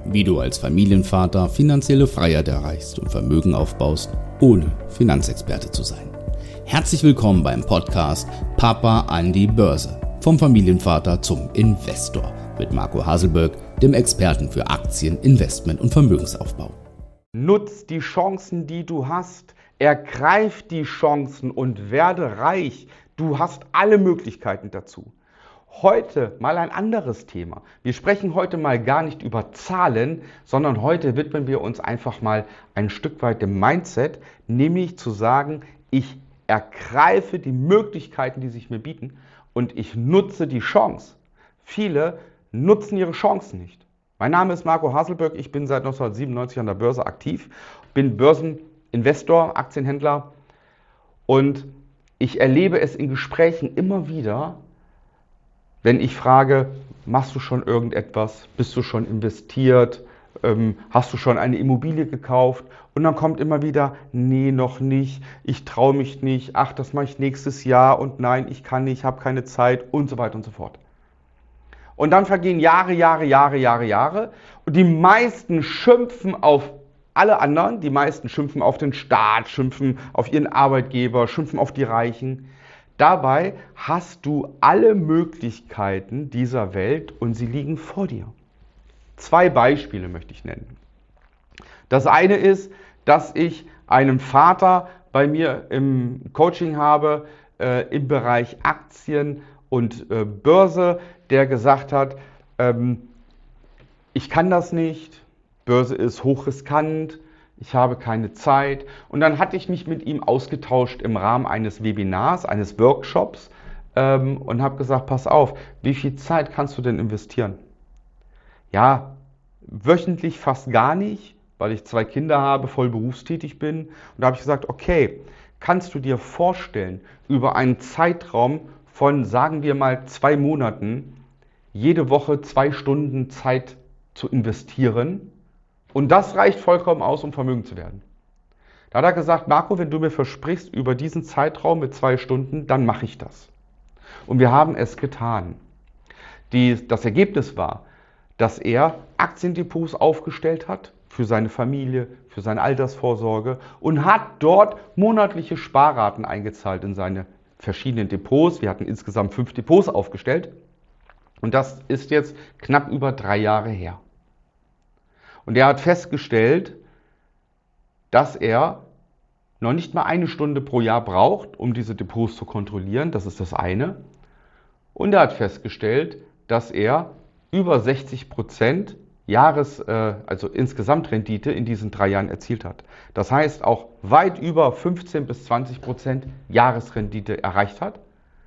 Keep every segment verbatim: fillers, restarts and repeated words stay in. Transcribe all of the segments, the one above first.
wie du als Familienvater finanzielle Freiheit erreichst und Vermögen aufbaust, ohne Finanzexperte zu sein. Herzlich willkommen beim Podcast Papa an die Börse. Vom Familienvater zum Investor mit Marco Haselberg, dem Experten für Aktien, Investment und Vermögensaufbau. Nutz die Chancen, die du hast. Ergreif die Chancen und werde reich. Du hast alle Möglichkeiten dazu. Heute mal ein anderes Thema. Wir sprechen heute mal gar nicht über Zahlen, sondern heute widmen wir uns einfach mal ein Stück weit dem Mindset, nämlich zu sagen, ich ergreife die Möglichkeiten, die sich mir bieten und ich nutze die Chance. Viele nutzen ihre Chancen nicht. Mein Name ist Marco Haselberg, ich bin seit neunzehnhundertsiebenundneunzig an der Börse aktiv, bin Börseninvestor, Aktienhändler und ich erlebe es in Gesprächen immer wieder, wenn ich frage, machst du schon irgendetwas, bist du schon investiert, ähm, hast du schon eine Immobilie gekauft? Und dann kommt immer wieder, nee, noch nicht, ich traue mich nicht, ach, das mache ich nächstes Jahr und nein, ich kann nicht, habe keine Zeit und so weiter und so fort. Und dann vergehen Jahre, Jahre, Jahre, Jahre, Jahre und die meisten schimpfen auf alle anderen, die meisten schimpfen auf den Staat, schimpfen auf ihren Arbeitgeber, schimpfen auf die Reichen. Dabei hast du alle Möglichkeiten dieser Welt und sie liegen vor dir. Zwei Beispiele möchte ich nennen. Das eine ist, dass ich einen Vater bei mir im Coaching habe, äh, im Bereich Aktien und äh, Börse, der gesagt hat, ähm, ich kann das nicht, Börse ist hochriskant, ich habe keine Zeit. Und dann hatte ich mich mit ihm ausgetauscht im Rahmen eines Webinars, eines Workshops ähm, und habe gesagt, pass auf, wie viel Zeit kannst du denn investieren? Ja, wöchentlich fast gar nicht, weil ich zwei Kinder habe, voll berufstätig bin. Und da habe ich gesagt, okay, kannst du dir vorstellen, über einen Zeitraum von, sagen wir mal, zwei Monaten, jede Woche zwei Stunden Zeit zu investieren? Und das reicht vollkommen aus, um vermögend zu werden. Da hat er gesagt, Marco, wenn du mir versprichst über diesen Zeitraum mit zwei Stunden, dann mache ich das. Und wir haben es getan. Die, das Ergebnis war, dass er Aktiendepots aufgestellt hat für seine Familie, für seine Altersvorsorge und hat dort monatliche Sparraten eingezahlt in seine verschiedenen Depots. Wir hatten insgesamt fünf Depots aufgestellt und das ist jetzt knapp über drei Jahre her. Und er hat festgestellt, dass er noch nicht mal eine Stunde pro Jahr braucht, um diese Depots zu kontrollieren. Das ist das eine. Und er hat festgestellt, dass er über sechzig Prozent Jahres, äh, also Insgesamtrendite in diesen drei Jahren erzielt hat. Das heißt, auch weit über fünfzehn bis zwanzig Prozent Jahresrendite erreicht hat,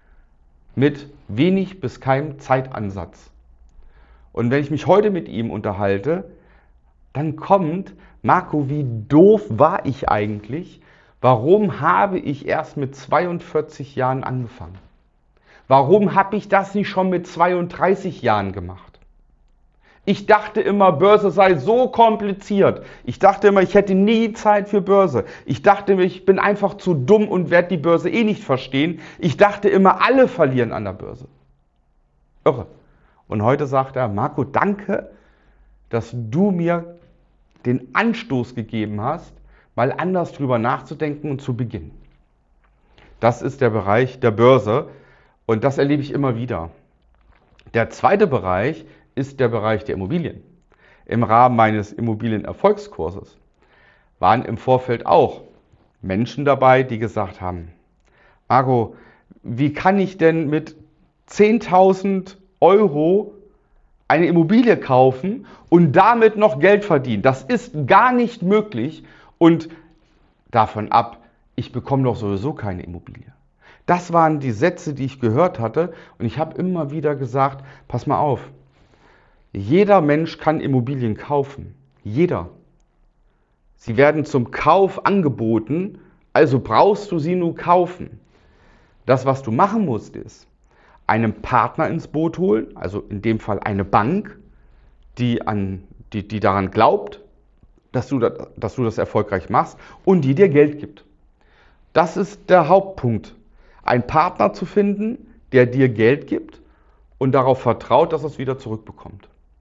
mit wenig bis keinem Zeitansatz. Und wenn ich mich heute mit ihm unterhalte, dann kommt, Marco, wie doof war ich eigentlich? Warum habe ich erst mit zweiundvierzig Jahren angefangen? Warum habe ich das nicht schon mit zweiunddreißig Jahren gemacht? Ich dachte immer, Börse sei so kompliziert. Ich dachte immer, ich hätte nie Zeit für Börse. Ich dachte immer, ich bin einfach zu dumm und werde die Börse eh nicht verstehen. Ich dachte immer, alle verlieren an der Börse. Irre. Und heute sagt er, Marco, danke, dass du mir den Anstoß gegeben hast, mal anders drüber nachzudenken und zu beginnen. Das ist der Bereich der Börse und das erlebe ich immer wieder. Der zweite Bereich ist der Bereich der Immobilien. Im Rahmen meines Immobilienerfolgskurses waren im Vorfeld auch Menschen dabei, die gesagt haben, Marco, wie kann ich denn mit zehntausend Euro eine Immobilie kaufen und damit noch Geld verdienen? Das ist gar nicht möglich und davon ab, ich bekomme doch sowieso keine Immobilie. Das waren die Sätze, die ich gehört hatte und ich habe immer wieder gesagt, pass mal auf, jeder Mensch kann Immobilien kaufen, jeder. Sie werden zum Kauf angeboten, also brauchst du sie nur kaufen. Das, was du machen musst, ist, einen Partner ins Boot holen, also in dem Fall eine Bank, die, an, die, die daran glaubt, dass du, das, dass du das erfolgreich machst und die dir Geld gibt. Das ist der Hauptpunkt. Einen Partner zu finden, der dir Geld gibt und darauf vertraut, dass er es wieder zurückbekommt.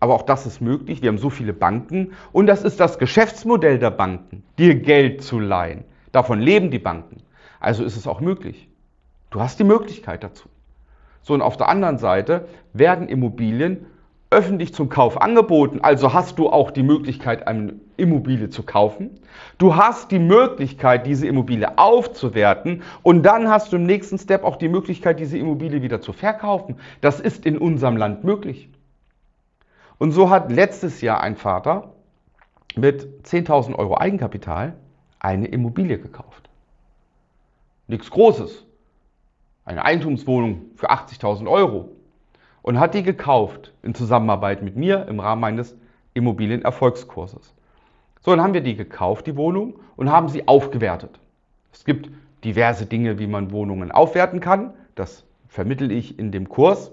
aber auch das ist möglich. Wir haben so viele Banken und das ist das Geschäftsmodell der Banken, dir Geld zu leihen. Davon leben die Banken. Also ist es auch möglich. Du hast die Möglichkeit dazu. So, und auf der anderen Seite werden Immobilien öffentlich zum Kauf angeboten. Also hast du auch die Möglichkeit, eine Immobilie zu kaufen. Du hast die Möglichkeit, diese Immobilie aufzuwerten. Und dann hast du im nächsten Step auch die Möglichkeit, diese Immobilie wieder zu verkaufen. Das ist in unserem Land möglich. Und so hat letztes Jahr ein Vater mit zehntausend Euro Eigenkapital eine Immobilie gekauft. Nichts Großes. Eine Eigentumswohnung für achtzigtausend Euro. Und hat die gekauft in Zusammenarbeit mit mir im Rahmen meines Immobilienerfolgskurses. So, dann haben wir die gekauft, die Wohnung, und haben sie aufgewertet. Es gibt diverse Dinge, wie man Wohnungen aufwerten kann. Das vermittle ich in dem Kurs.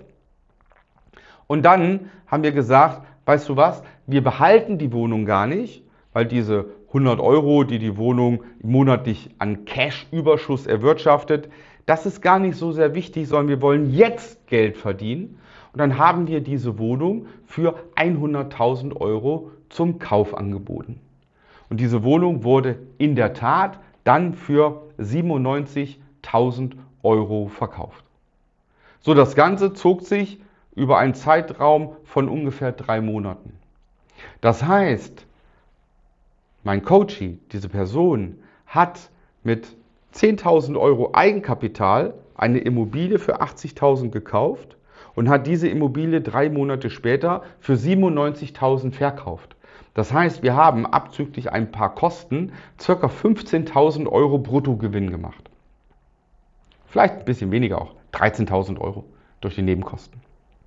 Und dann haben wir gesagt, weißt du was, wir behalten die Wohnung gar nicht, weil diese hundert Euro, die die Wohnung monatlich an Cash-Überschuss erwirtschaftet, das ist gar nicht so sehr wichtig, sondern wir wollen jetzt Geld verdienen. Und dann haben wir diese Wohnung für hunderttausend Euro zum Kauf angeboten. Und diese Wohnung wurde in der Tat dann für siebenundneunzigtausend Euro verkauft. So, das Ganze zog sich über einen Zeitraum von ungefähr drei Monaten. Das heißt, mein Coachee, diese Person, hat mit zehntausend Euro Eigenkapital eine Immobilie für achtzigtausend gekauft und hat diese Immobilie drei Monate später für siebenundneunzigtausend verkauft. Das heißt, wir haben abzüglich ein paar Kosten ca. fünfzehntausend Euro Bruttogewinn gemacht. Vielleicht ein bisschen weniger auch, dreizehntausend Euro durch die Nebenkosten.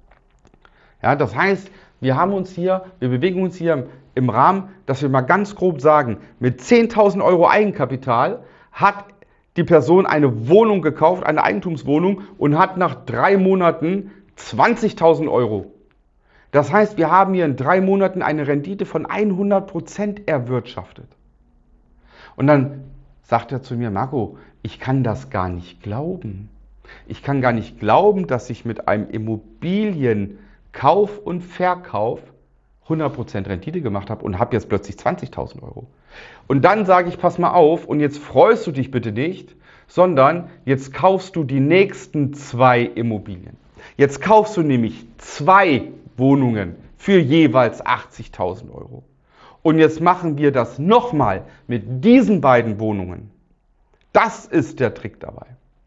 Ja, das heißt, wir haben uns hier, wir bewegen uns hier im Rahmen, dass wir mal ganz grob sagen, mit zehntausend Euro Eigenkapital hat die Person eine Wohnung gekauft, eine Eigentumswohnung, und hat nach drei Monaten zwanzigtausend Euro. Das heißt, wir haben hier in drei Monaten eine Rendite von hundert Prozent erwirtschaftet. Und dann sagt er zu mir, Marco, ich kann das gar nicht glauben. Ich kann gar nicht glauben, dass ich mit einem Immobilienkauf und Verkauf hundert Prozent Rendite gemacht habe und habe jetzt plötzlich zwanzigtausend Euro. Und dann sage ich, pass mal auf, und jetzt freust du dich bitte nicht, sondern jetzt kaufst du die nächsten zwei Immobilien. Jetzt kaufst du nämlich zwei Wohnungen für jeweils achtzigtausend Euro. Und jetzt machen wir das nochmal mit diesen beiden Wohnungen. Das ist der Trick dabei.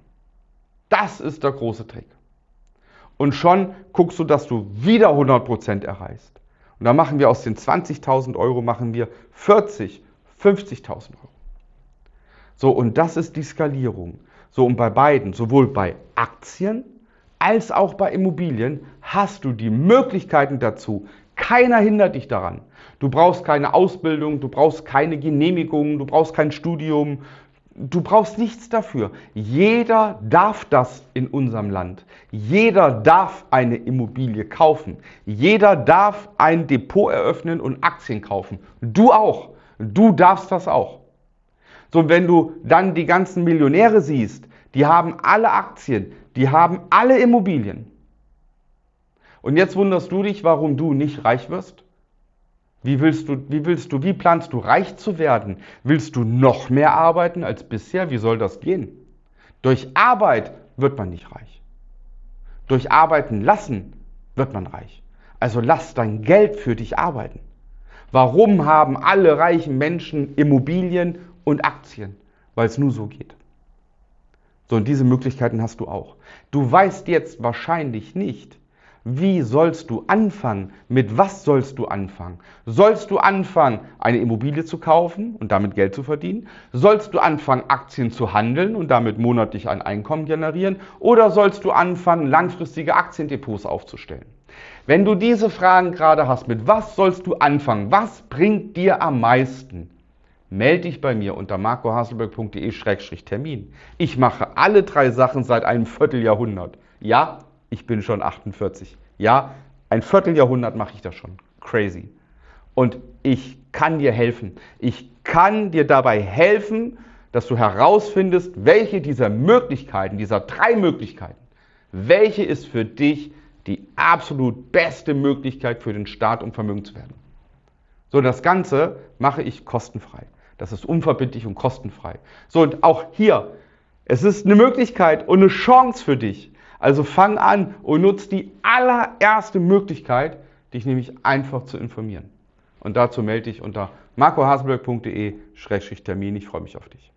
Das ist der große Trick. Und schon guckst du, dass du wieder hundert Prozent erreichst. Und dann machen wir aus den zwanzigtausend Euro machen wir vierzig, fünfzigtausend Euro. So, und das ist die Skalierung. So, und bei beiden, sowohl bei Aktien als auch bei Immobilien, hast du die Möglichkeiten dazu. Keiner hindert dich daran. Du brauchst keine Ausbildung, du brauchst keine Genehmigung, du brauchst kein Studium, du brauchst nichts dafür. Jeder darf das in unserem Land. Jeder darf eine Immobilie kaufen. Jeder darf ein Depot eröffnen und Aktien kaufen. Du auch. Du darfst das auch. So, wenn du dann die ganzen Millionäre siehst, die haben alle Aktien, die haben alle Immobilien. Und jetzt wunderst du dich, warum du nicht reich wirst? Wie willst du, wie willst du, wie planst du reich zu werden? Willst du noch mehr arbeiten als bisher? Wie soll das gehen? Durch Arbeit wird man nicht reich. Durch Arbeiten lassen wird man reich. Also lass dein Geld für dich arbeiten. Warum haben alle reichen Menschen Immobilien und Aktien? Weil es nur so geht. So, und diese Möglichkeiten hast du auch. Du weißt jetzt wahrscheinlich nicht, wie sollst du anfangen? Mit was sollst du anfangen? Sollst du anfangen, eine Immobilie zu kaufen und damit Geld zu verdienen? Sollst du anfangen, Aktien zu handeln und damit monatlich ein Einkommen generieren? Oder sollst du anfangen, langfristige Aktiendepots aufzustellen? Wenn du diese Fragen gerade hast, mit was sollst du anfangen? Was bringt dir am meisten? Melde dich bei mir unter marco haselberg punkt de Schrägstrich Termin. Ich mache alle drei Sachen seit einem Vierteljahrhundert. Ja, ich bin schon achtundvierzig. Ja, ein Vierteljahrhundert mache ich das schon. Crazy. Und ich kann dir helfen. Ich kann dir dabei helfen, dass du herausfindest, welche dieser Möglichkeiten, dieser drei Möglichkeiten, welche ist für dich die absolut beste Möglichkeit für den Start, um Vermögen zu werden. So, das Ganze mache ich kostenfrei. Das ist unverbindlich und kostenfrei. So, und auch hier, es ist eine Möglichkeit und eine Chance für dich. Also fang an und nutz die allererste Möglichkeit, dich nämlich einfach zu informieren. Und dazu melde dich unter marco haselberg punkt de Schrägstrich Termin. Ich freue mich auf dich.